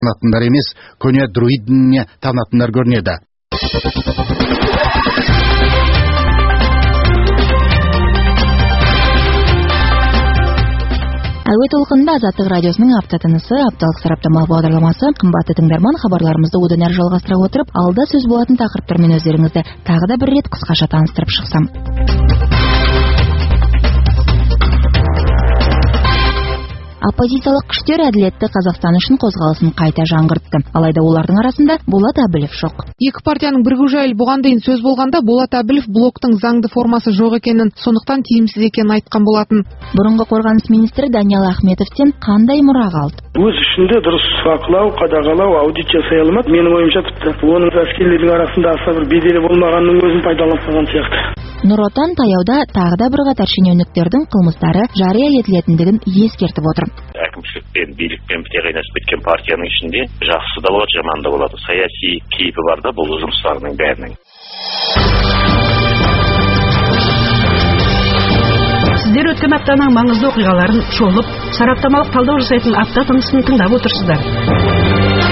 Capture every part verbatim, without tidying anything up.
табынатындар емес, көне друид дініне табынатындар көрінеді. Әуе толқынында Азаттық радиосының апта тынысы, апталық сараптамалық бағдарламасы. Қымбатты тыңдарман, хабарларымызды одан әрі жалғастыра отырып, алда сөз болатын тақырыптармен өздеріңізді тағы да бір рет қысқаша таныстырып шықсам. Оппозициялық күштер әділетті Қазақстан үшін қозғалысын қайта жаңғыртты. Алайда олардың арасында Болат Әбілев жоқ. Екі партияның бірігу жайлы бұған дейін сөз болғанда Болат Әбілев блоктың заңды формасы жоқ екенін, сондықтан тиімсіз екенін айтқан болатын. Бұрынғы қорғаныс министрі Даниал Ахметовтен қандай мұра қалды? Өз ішінде дұрыс бақылау, қадағалау, аудит жасай алмады. Менің ойымша тіпті оның әскерлердің арасында аса бір беделі болмағанның өзін пайдаланған сияқты. Нұр Отан таяуда тағы да бір қатар шенеуніктердің қылмыстары жария етілетіндігін ескертіп отыр. Әкімшілікпен, билікпен біте қайнасып кеткен партияның ішінде жақсы да болады, жаман да болады. Саяси кейпі бар да бұл жұмыстарының бәрінің. Сіздер өткен аптаның маңызды оқиғаларын шолып, сараптамалық талдау жасайтын апта тынысын тыңдап отырсыздар.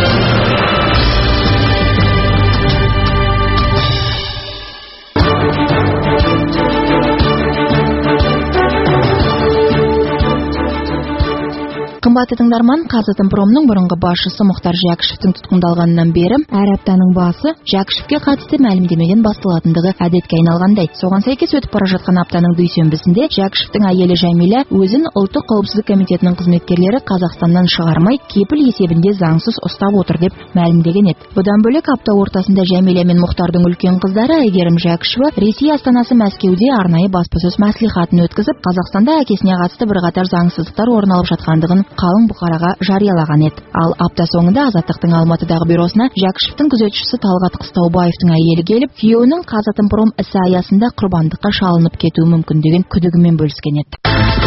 Қымбатты тыңдарман, Қазатомпромның бұрынғы басшысы Мұхтар Жәкішевтің тұтқындалғанынан бері әр аптаның басы Жәкішевке қатысты мәлімдемеден басталатындығы әдетке айналғандай. Соған сәйкес өтіп бара жатқан аптаның дүйсенбісінде Жәкішевтің әйелі Жәмила өзін ұлттық қауіпсіздік комитетінің қызметкерлері Қазақстаннан шығармай, кепіл есебінде заңсыз ұстап отыр деп мәлімдеген еді. Бұдан бөлек апта ортасында Жәмила мен Мұхтардың үлкен қыздары Әйгерім Жәкішева Ресей астанасы Мәскеуде арнайы баспасөз мәслихатын өткізіп, Қазақстанда әкесіне қатысты бірқатар заңсыздықтар орын алып жатқандығын қалың бұқараға жариялаған еді. Ал апта соңында Азаттықтың Алматыдағы бюросына Жәкішевтің күзетшісі Талғат Қыстаубаевтың әйелі келіп, күйеуінің Қазатомпром ісі аясында құрбандыққа шалынып кетуі мүмкін деген күдігімен бөліскен еді.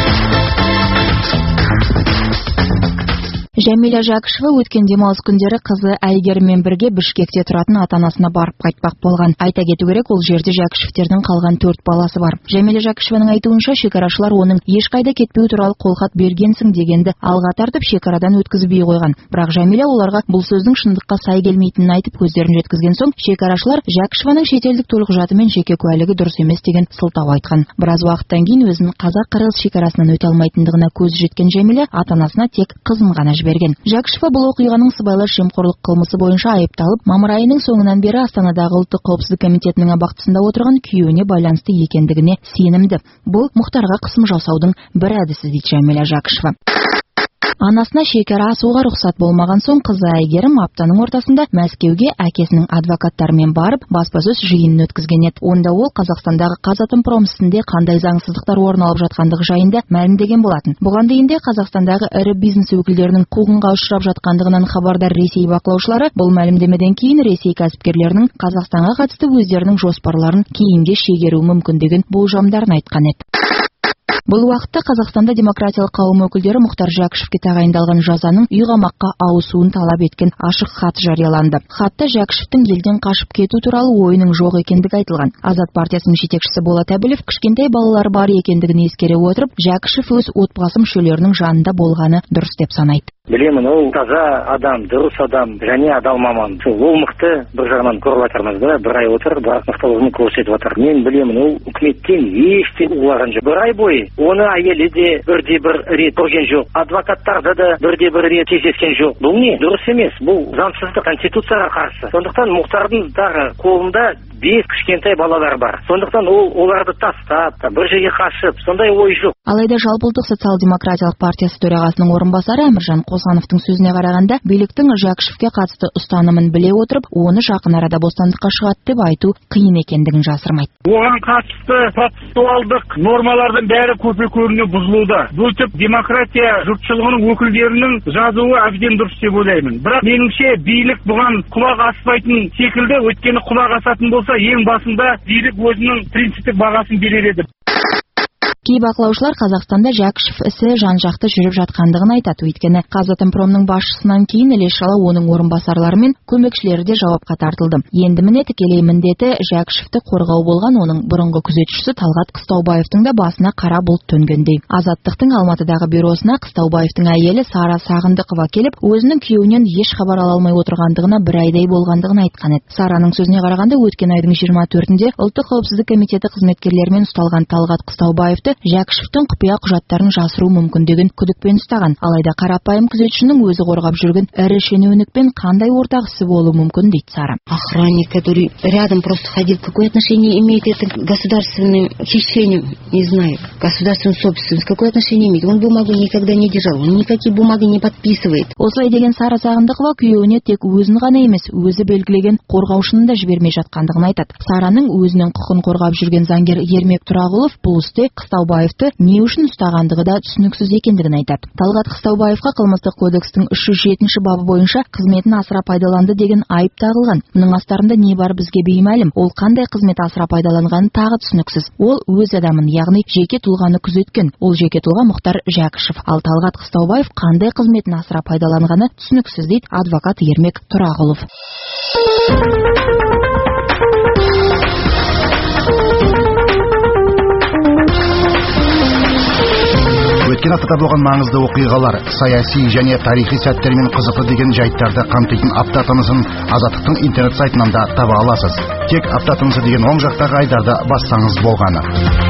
Жәмила Жәкішева өткен демалыс күндері қызы Әйгеріммен бірге Бішкекте тұратын ата-анасына барып қайтпақ болған. Айта кету керек, ол жерде Жәкішевтердің қалған төрт баласы бар. Жәмила Жәкішеваның айтуынша, шекарашылар оның ешқайда кетпеу туралы қолхат бергенсің дегенді алға тартып шекарадан өткізбей қойған. Бірақ Жәмила оларға бұл сөздің шындыққа сай келмейтінін айтып көздерін жеткізген соң, шекарашылар Жәкішеваның шетелдік төлқұжаты мен жеке куәлігі дұрыс емес деген сылтау айтқан. Біраз уақыттан кейін өзін қазақ-қырғыз шекарасынан өте алмайтындығына көзі жеткен Жәмила ата-анасына тек қызын ғана берген. Жәкішева бұл оқиғаның сыбайлас жемқорлық қылмысы бойынша айыпталып, мамыр айының соңынан бері Астанадағы ұлттық қауіпсіздік комитетінің абақтысында отырған күйеуіне байланысты екендігіне сенімді. Бұл Мұхтарға қысым жасаудың бір әдісі дейді Жәмила Жәкішева. Анасына шекара асуға рұқсат болмаған соң, қызы Әйгерім аптаның ортасында Мәскеуге әкесінің адвокаттарымен барып, баспасөз жиынын өткізген еді. Онда ол Қазақстандағы Қазатомпром ісінде қандай заңсыздықтар орын алып жатқандығы жайында мәлімдеген болатын. Бұған дейін де Қазақстандағы ірі бизнес өкілдерінің қуғынға ұшырап жатқандығынан хабардар Ресей бақылаушылары бұл мәлімдемеден кейін Ресей кәсіпкерлерінің Қазақстанға қатысты өздерінің жоспарларын кейінге шегеру мүмкіндігін болжамдарын айтқан еді. Бұл уақытта Қазақстанда демократиялық қауым өкілдері Мұхтар Жәкішевке тағайындалған жазаның үй қамаққа ауысуын талап еткен ашық хат жарияланды. Хатта Жәкішевтің елден қашып кету туралы ойының жоқ екендігі айтылған. Азат партиясының жетекшісі Болат Әбілев кішкентай балалары бар екендігін ескере отырып, Жәкішев өз отбасы мүшелерінің жанында болғаны дұрыс деп санайды. Білемін, ол таза адам, дұрыс адам, және адал маман. Ол мықты бір жағынан көріп жатырмыз да, бір ай отыр, бірақ мықтылығын көрсетіп жатыр. Мен білемін, ол үкіметтен ештеңе ұлаған жоқ. Бір ай бойы оны әйелі де бірде бір рет көрген жоқ. Адвокаттарды да бірде бір рет кездескен жоқ. Бұл не? Дұрыс емес. Бұл заңсыздық, конституцияға қарсы. Сондықтан Мұхтардың дағы қолында бес кішкентай балалар бар. Сондықтан ол оларды тастап, бір жерге қашып, сондай ой жоқ. Алайда жалпыұлттық социал-демократиялық партиясы төрағасының орынбасары Әміржан Қосановтың сөзіне қарағанда, биліктің Жәкішевке қатысты ұстанымын біле отырып, оны жақын арада бостандыққа шығады деп айту қиын екендігін жасырмайды. Оған қатысты процессуалдық нормалардың бәрі көпе-көріне бұзылуда. Бұл тіп демократия жұртшылығының өкілдерінің жазуы әбден дұрыс деп ойлаймын. Бірақ меніңше билік бұған құлақ аспайтын секілді, өйткені құлақ асатын болса, ең басында билік өзінің принциптік бағасын берер еді. Кей бақылаушылар Қазақстанда Жәкішев ісі жан-жақты жүріп жатқандығын айтады. Өйткені Қазатомпромның басшысынан кейін іле-шала оның орынбасарлары мен көмекшілері де жауапқа тартылды. Енді міне тікелей міндеті Жәкішевті қорғау болған оның бұрынғы күзетшісі Талғат Қыстаубаевтың да басына қара бұлт төнгендей. Азаттықтың Алматыдағы бюросына Қыстаубаевтың әйелі Сара Сағындықова келіп, өзінің күйеуінен еш хабар ала алмай отырғандығына бір айдай болғандығын айтқан еді. Сараның сөзіне қарағанда, өткен айдың жиырма төртінде Ұлттық қауіпсіздік комитеті қызметкерлерімен ұсталған Талғат Қыстаубаевты Жәкішевтің құпия құжаттарын жасыру мүмкіндігін күдікпен ұстаған. Алайда қарапайым күзетшінің өзі қорғап жүрген ірі шенеунікпен қандай ортақ ісі болуы мүмкін дейді Сара. Охранник, который рядом просто ходил, какое отношение имеет это к государственным хищениям, не знаю, государственную собственность, какое отношение имеет? Он бумагу никогда не держал, он никакие бумаги не подписывает. Осылай деген Сара Сағындықова күйеуіне тек өзін ғана емес, өзі белгілеген қорғаушының да жібермей жатқандығын айтады. Сараның өзінің құқын қорғап жүрген заңгер Ермек Тұрағұлов бұл істе Қыстаубаевты не үшін ұстағандығы да түсініксіз екендігін айтады. Талғат Қыстаубаевқа қылмыстық кодекстің үш жүз жетінші бабы бойынша қызметін асыра пайдаланды деген айып тағылған. Мұның астарында не бар бізге беймәлім. Ол қандай қызмет асыра пайдаланғаны тағы түсініксіз. Ол өз адамын, яғни жеке тұлғаны күзеткен. Ол жеке тұлға Мұхтар Жәкішев. Ал Талғат Қыстаубаев қандай қызметін асыра пайдаланғаны түсініксіз дейді адвокат Ермек Тұрағұлов. Өткен аптада болған маңызды оқиғалар, саяси және тарихи сәттермен қызықты деген жайттарды қамтитын апта тынысын Азаттықтың интернет сайтынан да таба аласыз. Тек апта тынысы деген оң жақтағы айдарды бассаңыз болғаны.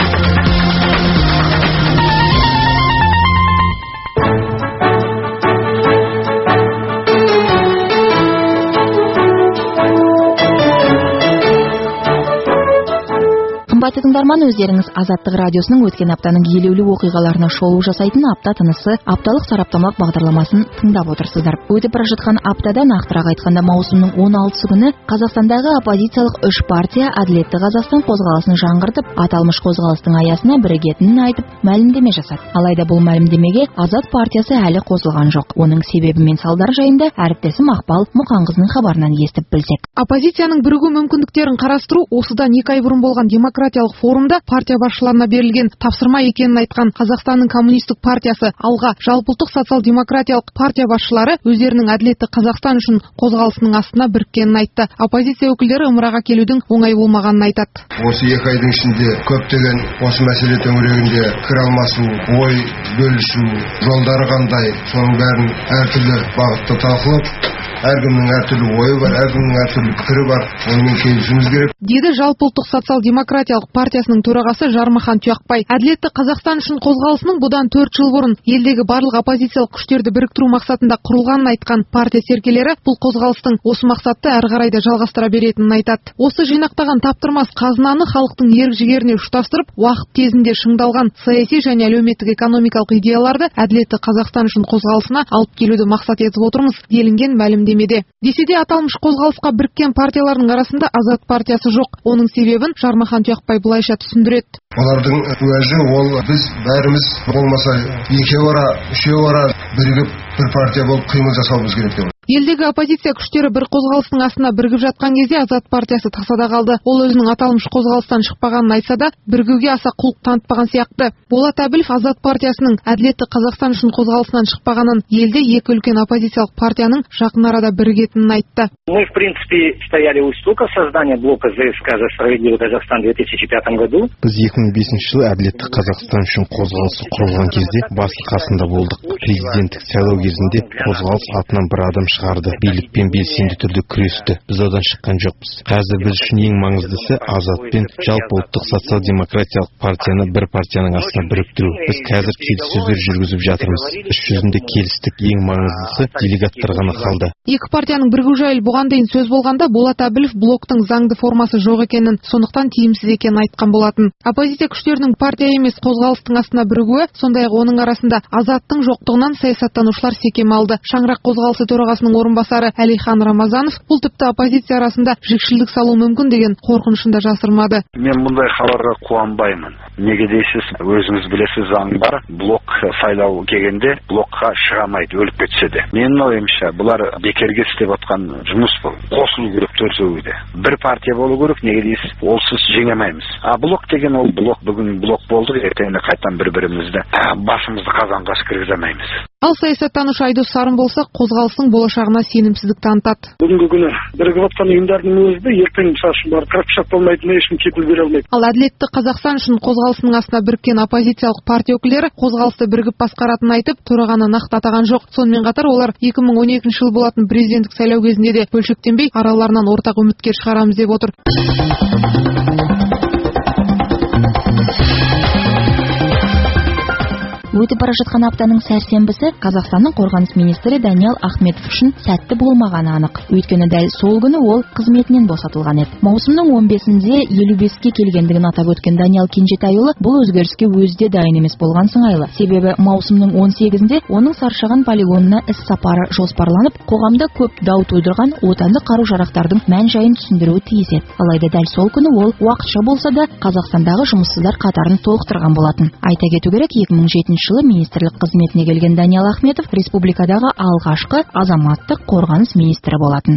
Қымбатты тыңдарман, өздеріңіз Азаттық радиосының өткен аптаның елеулі оқиғаларына шолу жасайтын апта тынысы апталық сараптамалық бағдарламасын тыңдап отырсыздар. Өтіп бара жатқан аптада, нақтырақ айтқанда маусымның он алтысы күні, Қазақстандағы оппозициялық үш партия Әділетті Қазақстан қозғалысын жаңғыртып, аталмыш қозғалыстың аясына бірігетінін айтып, мәлімдеме жасады. Алайда бұл мәлімдемеге Азат партиясы әлі қосылған жоқ. Оның себебі мен салдары жайында әріптесім Ақбал Мұқанқызының хабарынан естіп білсек. Оппозицияның бірігу мүмкіндіктерін қарастыру осыдан екі ай бұрын болған демократиялық форумда партия басшыларына берілген тапсырма екенін айтқан Қазақстанның коммунистік партиясы Алға жалпыұлттық социал-демократиялық партия басшылары өздерінің Әділетті Қазақстан үшін қозғалысының астына біріккенін айтты. Оппозиция өкілдері ымыраға келудің оңай болмағанын айтады. Осы екі айдың ішінде көптеген осы мәселе төңірегінде пікір алмасу, ой бөлісу, жолдары қандай, соның бәрін әртүрлі бағытта талқылап, әркімнің әртүрлі ойы бар, әркімнің әртүрлі пікірі бар, онымен келісуіміз керек. Деді жалпыұлттық социал-демократиялық партиясының төрағасы Жармахан Тұяқбай. Әділетті Қазақстан үшін қозғалысының бұдан төрт жыл бұрын елдегі барлық оппозициялық күштерді біріктіру мақсатында құрылғанын айтқан партия серкелері бұл қозғалыстың осы мақсатты әрі қарай да жалғастыра беретінін айтады. Осы жинақтаған таптырмас қазынаны халықтың ерік-жігеріне ұштастырып, уақыт тезінде шыңдалған саяси және әлеуметтік экономикалық идеяларды Әділетті Қазақстан үшін қозғалысына алып келуді мақсат етіп отырмыз делінген мәлімдемеде. Десе де аталмыш қозғалысқа біріккен партиялардың арасында Азат партиясы жоқ. Оның себебін Жармахан Тұяқбай былайша түсіндіреді. Олардың уәжі ол біз бәріміз болмаса екеу ара, үшеу ара бірігіп бір партия болып қимыл жасауымыз керек деп. Елдегі оппозиция күштері бір қозғалыстың астына бірігіп жатқан кезде Азат партиясы тасада қалды. Ол өзінің аталмыш қозғалыстан шықпағанын айтса да, бірігуге аса құлық танытпаған сияқты. Болат Әбілов Азат партиясының Әділетті Қазақстан үшін қозғалысынан шықпағанын, елде екі үлкен оппозициялық партияның жақын арада бірігетінін айтты. Мы, в принципе, стояли у истока создания блока ЗСК за справедливый Казахстан в две тысячи пятом году. Біз екі мың бесінші жылы Әділетті Қазақстан үшін қозғалысы құрылған кезде басы қасында болдық. Президенттік сайлау кезінде қозғалыс атынан бір адам шығарды. Билікпен белсенді түрде күресті. Біз одан шыққан жоқпыз. Қазір біз үшін ең маңыздысы Азат пен жалпыұлттық социал-демократиялық партияны бір партияның астына біріктіру. Біз қазір келіссөздер жүргізіп жатырмыз. Іс жүзінде келістік, ең маңыздысы делегаттар ғана қалды. Екі партияның бірігу жайлы бұған дейін сөз болғанда Болат Әбілов блоктың заңды формасы жоқ екенін, сондықтан тиімсіз екенін айтқан болатын. Оппозиция күштерінің партия емес қозғалыстың астына бірігуі, сондай-ақ оның арасында Азаттың жоқтығынан саясаттанушылар секем алды. Шаңырақ қозғалысы төрағасының төрағасының орынбасары Әлихан Рамазанов бұл тіпті оппозиция арасында жікшілдік салу мүмкін деген қорқынышын да жасырмады. Мен мұндай хабарға қуанбаймын. Неге дейсіз, өзіңіз білесіз, заң бар. Блок сайлау келгенде блокқа шыға алмайды, өліп кетсе де. Менің ойымша, бұлар бекерге істеп отқан жұмыс бұл. Қосылу керек төртеуі де. Бір партия болу керек, неге дейсіз, олсыз жеңе алмаймыз. А блок деген ол блок, бүгін блок болды, ертеңінде қайтадан бір-бірімізді басымызды қазанға кіргізе алмаймыз. Ал саясаттанушы Айдос Сарым болса, қозғалыстың болашағына сенімсіздік танытады. Бүгінгі күні бірігіп отқан ұйымдардың өзі де ертең мысалы үшін бар қырық шақ болмайтынына ешкім кепіл бере алмайды. Ал әділетті Қазақстан үшін қозғалысының астына біріккен оппозициялық партия өкілдері қозғалысты бірігіп басқаратынын айтып, төрағаны нақты атаған жоқ. Сонымен қатар олар екі мың он екінші жыл болатын президенттік сайлау кезінде де бөлшектенбей араларынан ортақ үміткер шығарамыз деп отыр. Өтіп бара жатқан аптаның сәрсенбісі Қазақстанның қорғаныс министрі Даниал Ахметов үшін сәтті болмағаны анық. Өйткені дәл сол күні ол қызметінен босатылған еді. Маусымның он бесінде елу беске келгендігін атап өткен Даниал Кенжетайұлы бұл өзгеріске өзі де дайын емес болған сыңайлы. Себебі маусымның он сегізінде оның Саршаған полигонына іс сапары жоспарланып, қоғамда көп дау тудырған отандық қару-жарақтардың мән-жайын түсіндіруі тиіс еді. Алайда дәл сол күні ол уақытша болса да Қазақстандағы жұмыссыздар қатарын толықтырған болатын. Айта кету керек, екі мың жетінші жылы министрлік қызметіне келген Даниал Ахметов республикадағы алғашқы азаматтық қорғаныс министрі болатын.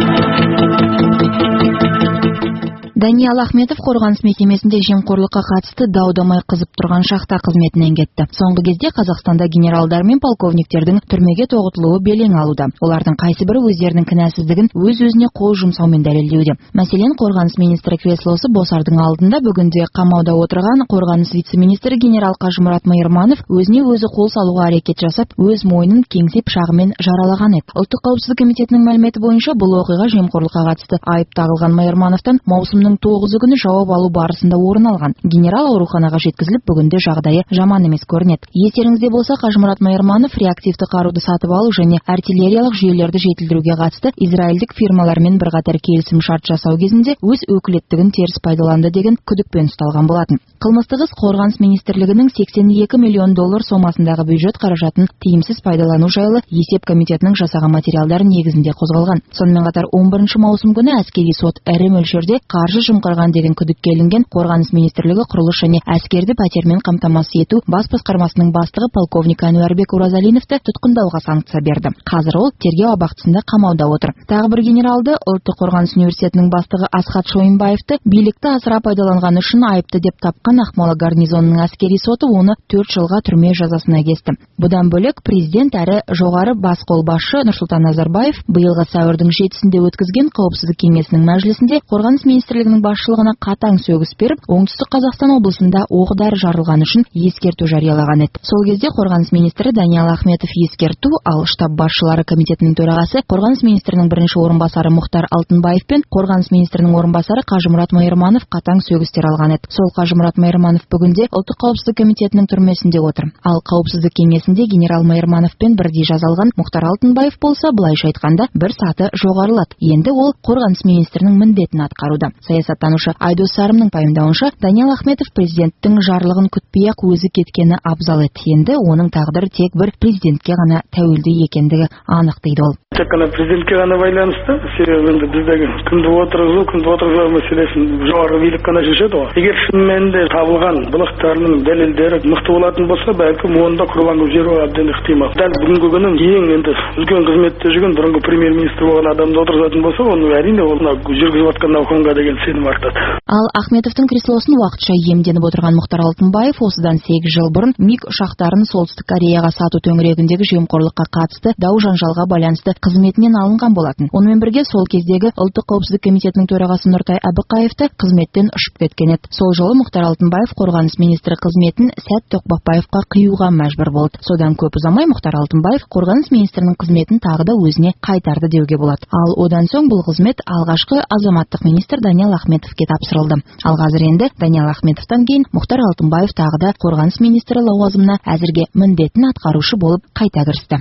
Даниал Ахметов қорғаныс мекемесінде жемқорлыққа қатысты дау-дамай қызып тұрған шақта қызметінен кетті. Соңғы кезде Қазақстанда генералдар мен полковниктердің түрмеге тоғытылуы белең алуда. Олардың қайсыбірі өздерінің кінәсіздігін өз-өзіне қол жұмсаумен дәлелдеуде. Мәселен, қорғаныс министрі креслосы босардың алдында бүгінде қамауда отырған қорғаныс вице-министрі генерал Қажымұрат Майырманов өзіне өзі қол салуға әрекет жасап, өз мойнын кеңсе пышағымен жаралаған еді. Ұлттық қауіпсіздік комитетінің мәліметі бойынша бұл оқиға жемқорлыққа қатысты айып тағылған Майырмановтан маусымның тоғызы күні жауап алу барысында орын алған. Генерал ауруханаға жеткізіліп, бүгінде жағдайы жаман емес көрінеді. Естеріңізде болса, Қажымұрат Майырманов реактивті қаруды сатып алу және артиллериялық жүйелерді жетілдіруге қатысты израильдік фирмалармен бірқатар келісім шарт жасау кезінде өз өкілеттігін теріс пайдаланды деген күдікпен ұсталған болатын. Қылмыстық іс қорғаныс министрлігінің сексен екі миллион доллар сомасындағы бюджет қаражатын тиімсіз пайдалану жайлы есеп комитетінің жасаған материалдары негізінде қозғалған. Сонымен қатар он бірінші маусым күні әскери сот ірі мөлшерде қаржы жымқырған деген күдікке ілінген қорғаныс министрлігі құрылыс және әскерді пәтермен қамтамасыз ету бас басқармасының бастығы полковник Әнуарбек Уразалиновты тұтқындауға санкция берді. Қазір ол тергеу абақтысында қамауда отыр. Тағы бір генералды, ұлттық қорғаныс университетінің бастығы Асхат Шойынбаевты билікті асыра пайдаланғаны үшін айыпты деп тапқан Ақмола гарнизонының әскери соты оны төрт жылға түрме жазасына кесті. Бұдан бөлек президент әрі жоғары бас қолбасшы Нұрсұлтан Назарбаев биылғы сәуірдің жетісінде өткізген қауіпсіздік кеңесінің мәжілісінде қорғаныс министрлігінің басшылығына қатаң сөгіс беріп, оңтүстік Қазақстан облысында оқ-дәрі жарылғаны үшін ескерту жариялаған еді. Сол кезде қорғаныс министрі Даниал Ахметов ескерту, ал штаб басшылары комитетінің төрағасы қорғаныс министрінің бірінші орынбасары Мұхтар Алтынбаев пен қорғаныс министрінің орынбасары Қажымұрат Майырманов қатаң сөгістер алған еді. Сол Қажымұрат Майырманов бүгінде ұлттық қауіпсіздік комитетінің түрмесінде отыр. Ал қауіпсіздік кеңесінде генерал Майырмановпен бірдей жазалған Мұхтар Алтынбаев болса, былайша айтқанда, бір саты жоғарылады. Енді ол қорғаныс министрінің міндетін атқаруда. Саясаттанушы Айдос Сарымның пайымдауынша, Даниал Ахметов президенттің жарлығын күтпей-ақ өзі кеткені абзал еді. Енді оның тағдыры тек бір президентке ғана тәуелді екендігі анық дейді ол. Тек қана президентке ғана байланысты, себебі енді біздегі күнді отырғызу, күнді отырғызу мәселесін жоғарғы билік қана шешеді ғой. Егер шын мәнінде табылған былықтарының дәлелдері мықты болатын болса, бәлкім онда құрбан болып жіберуі әбден ықтимал. Дәл бүгінгі күні ең енді үлкен қызметте жүрген бұрынғы премьер-министр болған адамды отырғызатын болса, оны әрине ол жүргізіп жатқан науқанға деген сенім артады. Ал Ахметовтың креслосын уақытша иемденіп отырған Мұхтар Алтынбаев осыдан сегіз жыл бұрын миг ұшақтарын Солтүстік Кореяға сату төңірегіндегі жемқорлыққа қатысты дау-жанжалға байланысты қызметінен алынған болатын. Онымен бірге сол кездегі ұлттық қауіпсіздік комитетінің төрағасы Нұртай Әбіқаевты қызметтен ұшып кеткен еді. Сол жолы Мұхтар Алтынбаев қорғаныс министрі қызметін Сәт Тоқбақбаевқа қиюға мәжбүр болды. Содан көп ұзамай Мұхтар Алтынбаев қорғаныс министрінің қызметін тағы да өзіне қайтарды деуге болады. Ал одан соң бұл қызмет алғашқы азаматтық министр Даниал Ахметовке тапсырылды. Ал қазір енді Даниал Ахметовтан кейін Мұхтар Алтынбаев тағы да қорғаныс министрі лауазымына әзірге міндетін атқарушы болып қайта кірісті.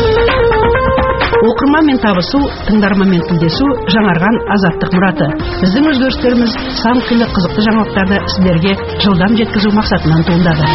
Оқырманмен табысу, тыңдарманмен тілдесу жаңарған азаттық мұраты. Біздің өзгерістеріміз сан қилы қызықты жаңалықтарды сіздерге жылдам жеткізу мақсатынан туындады.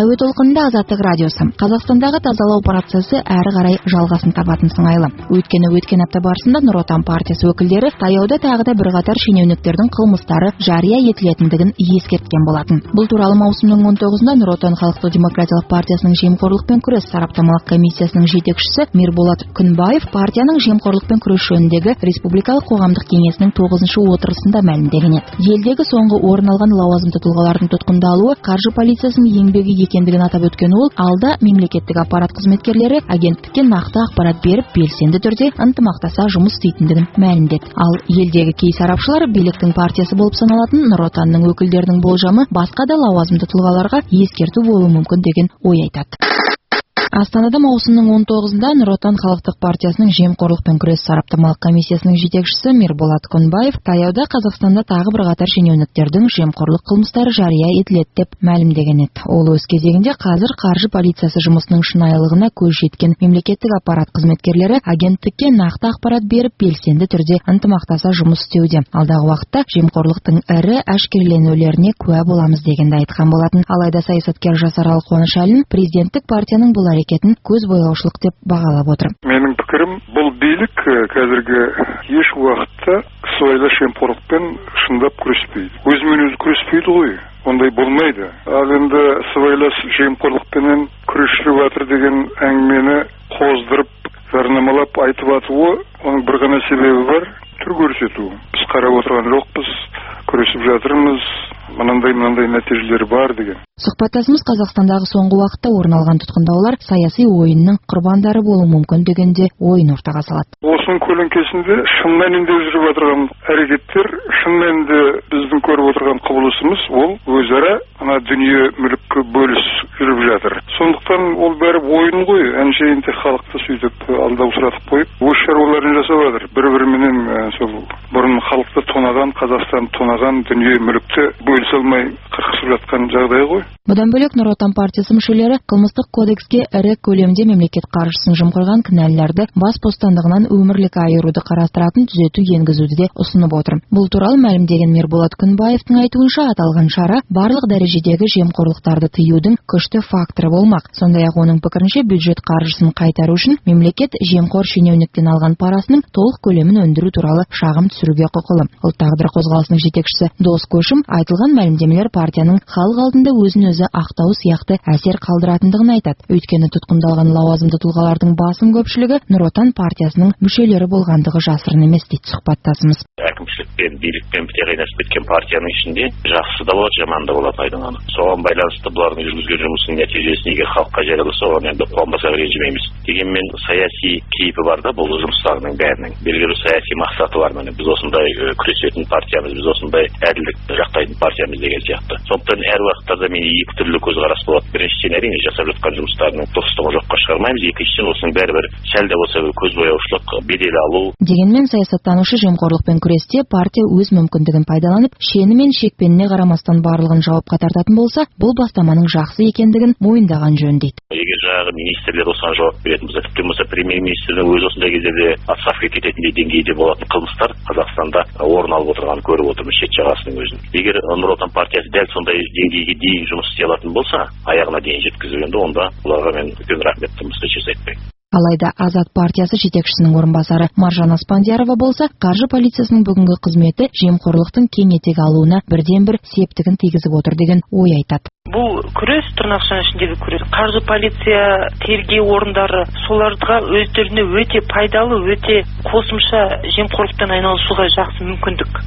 Әуе толқынында Азаттық радиосы. Қазақстандағы тазалау процесі әрі қарай жалғасын табатын сыңайлы. Өйткені өткен апта барысында Нұр Отан партиясы өкілдері таяуда тағы да бірқатар шенеуніктердің қылмыстары жария етілетіндігін ескерткен болатын. Бұл туралы маусымның он тоғызында Нұр Отан халықтық демократиялық партиясының жемқорлықпен күрес сараптамалық комиссиясының жетекшісі Мирболат Күнбаев партияның жемқорлықпен күрес жөніндегі республикалық қоғамдық кеңесінің тоғызыншы отырысында мәлімдеген еді. Елдегі соңғы орын алған лауазымды тұлғалардың тұтқындалуы қаржы полициясының еңбегі екендігін атап өткен ол, алда мемлекеттік аппарат қызметкерлері агенттікке нақты ақпарат беріп, белсенді түрде ынтымақтаса жұмыс істейтіндігін мәлімдеді. Ал елдегі кей сарапшылар биліктің партиясы болып саналатын Нұр Отанның өкілдерінің болжамы басқа да лауазымды тұлғаларға ескерту болуы мүмкін деген ой айтады. Астанада маусымның он тоғызында Нұр Отан халықтық партиясының жемқорлықпен күрес сараптамалық комиссиясының жетекшісі Мирболат Күнбаев таяуда Қазақстанда тағы бірқатар шенеуніктердің жемқорлық қылмыстары жария етіледі деп мәлімдеген еді. Ол өз кезегінде қазір қаржы полициясы жұмысының шынайылығына көз жеткен мемлекеттік аппарат қызметкерлері агенттікке нақты ақпарат беріп, белсенді түрде ынтымақтаса жұмыс істеуде. Алдағы уақытта жемқорлықтың ірі әшкереленулеріне куә боламыз дегенді айтқан болатын. Алайда саясаткер Жасаралы Қуанышәлін президенттік партияның бұл әрекетін көз бояушылық деп бағалап отыр. Менің пікірім, бұл билік қазіргі еш уақытта сыбайлас жемқорлықпен шындап күреспейді. Өзімен өзі күреспейді ғой. Ондай болмайды. Ал енді сыбайлас жемқорлықпенен күресіп жатыр деген әңгімені қоздырып, жарнамалап айтып атуы, оның бір ғана себебі бар, түр көрсету. Біз қарап отырған жоқпыз, күресіп жатырмыз, мынандай мынандай нәтижелері бар деген. Сұхбаттасымыз Қазақстандағы соңғы уақытта орын алған тұтқындаулар саяси ойынның құрбандары болуы мүмкін дегенде ойын ортаға салады. Осының көлеңкесінде шын мәнінде жүріп отырған әрекеттер, шын мәнінде біздің көріп отырған құбылысымыз ол өзара ана дүние мүлікке бөліс жүріп жатыр. Сондықтан ол бәрі ойын ғой. Әншейінде халықты сөйтіп алдаусыратып қойып, өз шаруаларын жасап жатыр. Бір-біріменен сол бұрын халықты тонаған, Қазақстан тонаған дүние мүлікті бөлісе алмай қырқысып жатқан жағдай ғой. Бұдан бөлек Нұр Отан партиясы мүшелері қылмыстық кодекске ірі көлемде мемлекет қаржысын жымқырған кінәлілерді бас бостандығынан өмірлік айыруды қарастыратын түзету енгізуді де ұсынып отыр. Бұл туралы мәлімдеген Мирболат Күнбаевтың айтуынша, аталған шара барлық дәрежедегі жемқорлықтарды тыюдың күшті факторы болмақ. Сондай-ақ оның пікірінше, бюджет қаржысын қайтару үшін мемлекет жемқор шенеуніктен алған парасының толық көлемін өндіру туралы шағым түсіруге құқылы. Ұлт тағдыры қозғалысының жетекшісі Дос Көшім айтылған мәлімдемелер партияның халық алдында өзін өзі ақтау сияқты әсер қалдыратындығын айтады. Өйткені тұтқындалған лауазымды тұлғалардың басым көпшілігі Нұр Отан партиясының мүшелері болғандығы жасырын емес дейді сұхбаттасымыз. Әкімшілікпен, билікпен біте қайнасып кеткен партияның ішінде жақсы да болады, жаман да болады, айдың анық. Соған байланысты бұлардың жүргізген жұмысының нәтижесін егер халыққа жарияласа, оған енді қуанбаса ренжімейміз. Дегенмен саяси кейпі бар да бұл жұмыстарының бәрінің. Белгілі саяси мақсаты бар. Міне біз осындай күресетін партиямыз, біз осындай әділдік жақтайтын партиямыз деген сияқты. Сондықтан әр уақыттарда мен екі түрлі көзқарас болады. Біріншіден әрине жасап жатқан жұмыстарының дұрыстығын жоққа шығармаймыз. Екіншіден осының бәрібір сәл де болса көзбояушылық, бедел алу. Дегенмен саясаттанушы жемқорлықпен күресте партия өз мүмкіндігін пайдаланып, шені мен шекпеніне қарамастан барлығын жауапқа тартатын болса, бұл бастаманың жақсы екендігін мойындаған жөн дейді. Егер жағы министрлер осыған жауап беретін болса, тіпті болса премьер-министрдің өзі осындай кездерде отставка кететіндей деңгейде болатын қылмыстар Қазақстанда орын алып отырғанын көріп отырмыз шет жағасының өзін. Егер Нұр Отан партиясы дәл сондай деңгейге дейін жұмыс істей алатын болса, аяғына дейін жеткізіп енді онда оларға мен үлкен рахметімді жасайтпаймын. Алайда Азат партиясы жетекшісінің орынбасары Маржан Аспандиярова болса, қаржы полициясының бүгінгі қызметі жемқорлықтың кең етек алуына бірден бір септігін тигізіп отыр деген ой айтады. Бұл күрес, тырнақшаның ішіндегі күрес, қаржы полиция, тергеу орындары, соларға өздеріне өте пайдалы, өте қосымша жемқорлықпен айналысуға жақсы мүмкіндік.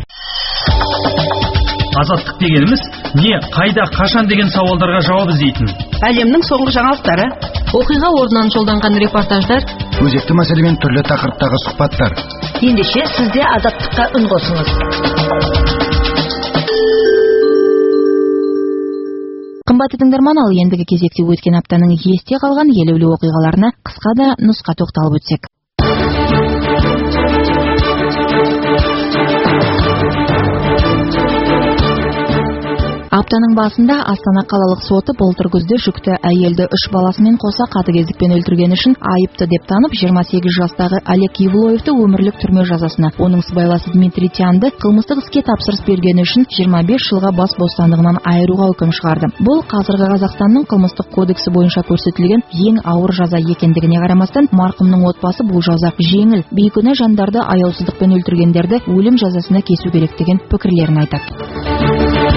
Азаттық дегеніміз не, қайда, қашан деген сауалдарға жауап іздейтін. Әлемнің соңғы жаңалықтары, оқиға орнынан жолданған репортаждар, өзекті мәселемен түрлі тақырыптағы сұхбаттар. Ендеше сізде азаттыққа үн қосыңыз. Қымбатты тыңдарман, ал ендігі кезекте өткен аптаның есте қалған елеулі оқиғаларына қысқа да нұсқа тоқталып өтсек. Аптаның басында Астана қалалық соты былтыр күзде жүкті әйелді үш баласымен қоса қатыгездікпен өлтіргені үшін айыпты деп танып, жиырма сегіз жастағы Олег Евлоевты өмірлік түрме жазасына, оның сыбайласы Дмитрий Тянды қылмыстық іске тапсырыс бергені үшін жиырма бес жылға бас бостандығынан айыруға үкім шығарды. Бұл қазіргі Қазақстанның қылмыстық кодексі бойынша көрсетілген ең ауыр жаза екендігіне қарамастан, марқұмның отбасы бұл жаза жеңіл, бейкүнә жандарды аяусыздықпен өлтіргендерді өлім жазасына кесу керек деген пікірлерін айтады.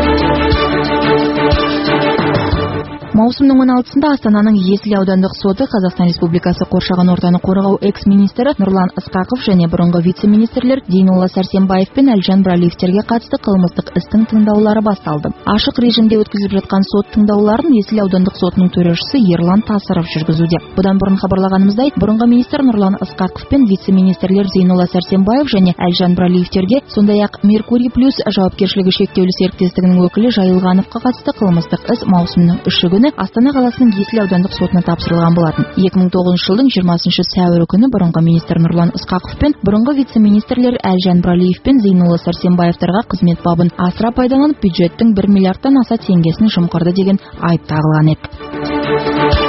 Маусымның он алтысында Астананың Есіл аудандық соты Қазақстан Республикасы қоршаған ортаны қорғау экс-министрі Нұрлан Ысқақов және бұрынғы вице-министрлер Зейнолла Сәрсенбаев пен Әлжан Бралиевтерге қатысты қылмыстық істің тыңдаулары басталды. Ашық режимде өткізіліп жатқан сот тыңдауларын Есіл аудандық сотының төрағасы Ерлан Тасыров жүргізуде. Бұдан бұрын хабарлағанымыздай, бұрынғы министр Нұрлан Ысқақов пен вице-министрлер Зейнолла Сәрсенбаев және Әлжан Бралиевтерге, сондай-ақ Меркурий плюс жауапкершілігі шектеулі серіктестігінің өкілі Жайылғановқа қатысты қылмыстық іс маусымның үші күні Астана қаласының Есіл аудандық сотына тапсырылған болатын. екі мың тоғызыншы жылдың жиырмасыншы сәуірі күні бұрынғы министр Нұрлан Ысқақов пен бұрынғы вице-министрлер Әлжан Бралиев пен Зейнолла Сәрсенбаевтарға қызмет бабын асыра пайдаланып, бюджеттің бір миллиардтан аса теңгесін жымқырды деген айып тағылған еді.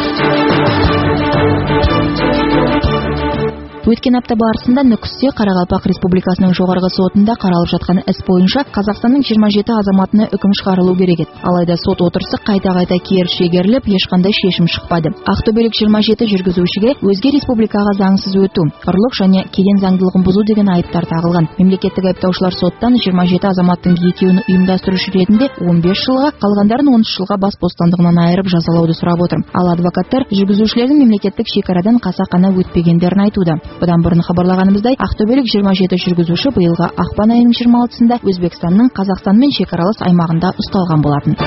Өткен апта барысында Нүкісте Қарақалпақ Республикасының жоғарғы сотында қаралып жатқан іс бойынша Қазақстанның жиырма жеті азаматына үкім шығарылу керек еді. Алайда сот отырысы қайта-қайта кері шегеріліп, ешқандай шешім шықпады. Ақтөбелік жиырма жеті жүргізушіге өзге республикаға заңсыз өту, ұрлық және кеден заңдылығын бұзу деген айыптар тағылған. Мемлекеттік айыптаушылар соттан жиырма жеті азаматтың екеуін ұйымдастырушы ретінде он бес жылға, қалғандарын он үш жылға бас бостандығынан айырып жазалауды сұрап отыр. Ал адвокаттар жүргізушілердің мемлекеттік шекарадан қасақана өтпегендерін айтуда. Бұдан бұрын хабарлағанымыздай, ақтөбелік жиырма жеті жүргізуші биылғы ақпан айының жиырма алтысында Өзбекстанның Қазақстанмен шекаралас аймағында ұсталған болатын.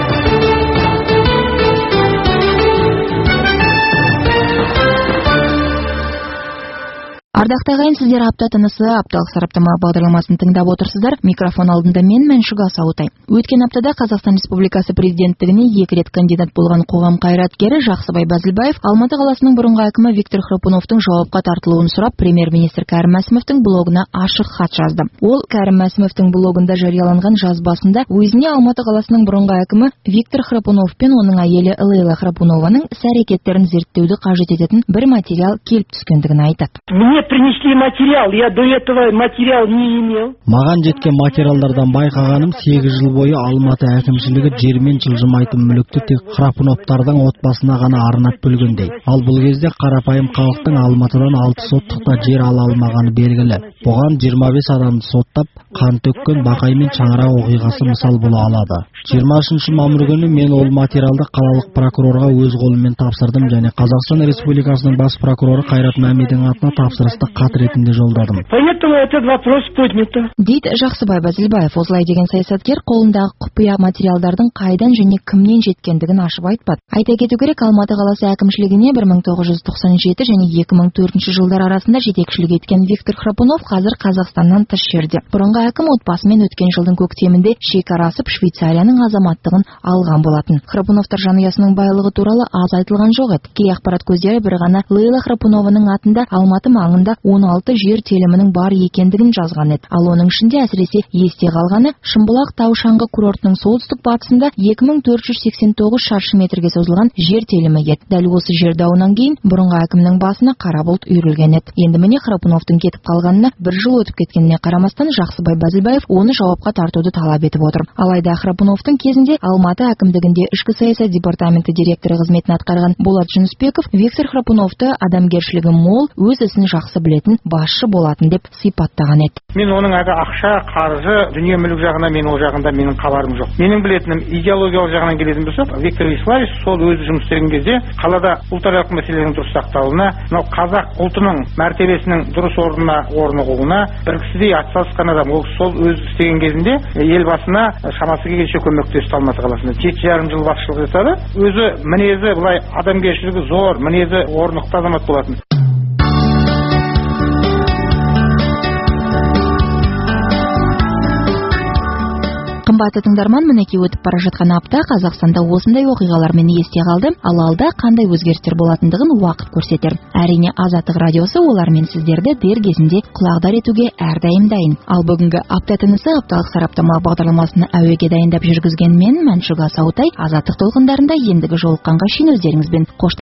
Ардақты ағайын, сіздер апта тынысы апталық сараптама бағдарламасын тыңдап отырсыздар. Микрофон алдында мен Мәншүк Асаутай. Өткен аптада Қазақстан Республикасы президенттігіне екі рет кандидат болған қоғам қайраткері Жақсыбай Бәзілбаев Алматы қаласының бұрынғы әкімі Виктор Храпуновтың жауапқа тартылуын сұрап, премьер-министр Кәрім Мәсімовтің блогына ашық хат жазды. Ол Кәрім Мәсімовтің блогында жарияланған жазбасында өзіне Алматы қаласының бұрынғы әкімі Виктор Храпунов пен оның әйелі Лейла Храпунованың іс-әрекеттерін зерттеуді қажет ететін бір материал келіп түскендігін айтады. Принесли материал, я до этого материал не имел. Маған жеткен материалдардан байқағаным, сегіз жыл бойы Алматы әкімшілігі жермен жылжымайтын мүлікті тек Храпуновтардың отбасына ғана арнап бөлгендей. Ал бұл кезде қарапайым халықтың Алматыдан алты соттықта жер ала алмағаны белгілі. Бұған жиырма бес адамды соттап, қан төккен Бақай мен Шаңырақ оқиғасы мысал бола алады. жиырмасыншы мамыр күні мен ол материалды қалалық прокурорға өз қолыммен тапсырдым және Қазақстан Республикасының бас прокуроры Қайрат Мәмидің атына тапсырысты хат ретінде жолдадым. Поэтому этот вопрос поднят. Дейді Жақсыбай Бәзілбаев. Осылай деген саясаткер қолындағы құпия материалдардың қайдан және кімнен жеткендігін ашып айтпады. Айта кету керек, Алматы қаласы әкімшілігіне бір мың тоғыз жүз тоқсан жеті және екі мың төртінші жылдар арасында жетекшілік еткен Виктор Храпунов қазір Қазақстаннан тыс жерде. Бұрынғы әкім отбасымен өткен жылдың көктемінде шекара асып Швейцарияның азаматтығын алған болатын. Храпуновтар жанұясының байлығы туралы аз айтылған жоқ еді. Кей ақпарат көздері бір ғана Лейла Храпунованың атында Алматы маңында он алты жер телімінің бар екендігін жазған еді. Ал оның ішінде әсіресе есте қалғаны Шымбұлақ тау-шаңғы курортының солтүстік батысында екі мың төрт жүз сексен тоғыз шаршы метрге созылған жер телімі еді. Дәл осы жер дауынан кейін бұрынғы әкімнің басына қара бұлт үйірілген еді. Енді міне Храпуновтың кетіп қалғанына бір жыл өтіп кеткеніне қарамастан Жақсыбай Бәзілбаев оны жауапқа тартуды талап етіп отыр. Алайда Храпуновтың кезінде Алматы әкімдігінде ішкі саясат департаменті директоры қызметін атқарған Болат Жүнісбеков Виктор Храпуновты адамгершілігі мол, өз ісін жақсы білетін басшы болатын деп сипаттаған еді. Мен оның әлгі ақша, қаржы, дүние мүлік жағына мен ол жағында менің хабарым жоқ. Менің білетінім идеологиялық жағынан келетін болсақ, Виктор Иславич сол өзі жұмыс істеген кезде қалада ұлтаралық мәселенің дұрыс сақталуына, мынау қазақ ұлтының мәртебесінің дұрыс орнына орнығуына бір кісідей атсалысқан адам. Ол сол өзі істеген кезінде елбасына шамасы келгенше көмектесті Алматы қаласында. жеті жарым жыл басшылық жасады. Өзі мінезі былай адамгершілігі зор, мінезі орнықты азамат болатын. Қымбатты тыңдарман, мінекей өтіп бара жатқан апта Қазақстанда осындай оқиғалармен есте қалды, ал алда қандай өзгерістер болатындығын уақыт көрсетер. Әрине, Азаттық радиосы олармен сіздерді дер кезінде құлағдар етуге әрдайым дайын. Ал бүгінгі апта тынысы апталық сараптама бағдарламасын әуеге дайындап жүргізген мен Мәншүк Асаутай, Азаттық толқындарында ендігі жолыққанға шейін өздеріңізбен қоштасамын.